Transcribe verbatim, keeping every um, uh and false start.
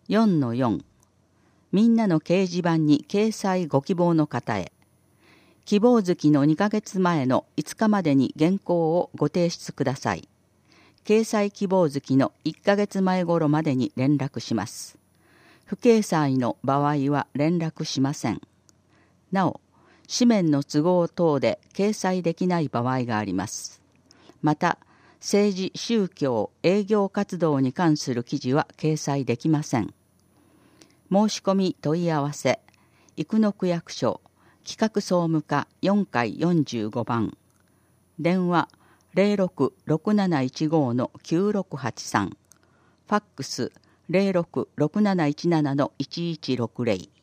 よんのよん、みんなの掲示板に掲載ご希望の方へ。希望月のにかげつまえのいつかまでに原稿をご提出ください。掲載希望月のいっかげつまえ頃までに連絡します。不掲載の場合は連絡しません。なお、紙面の都合等で掲載できない場合があります。また、政治、宗教、営業活動に関する記事は掲載できません。申し込み問い合わせ、生野区役所、企画総務課よんかいよんじゅうごばん、電話 ゼロろく ろくなないちご のきゅうろくはちさん、ファックス ゼロろく ろくなないちなな のいちいちろくゼロ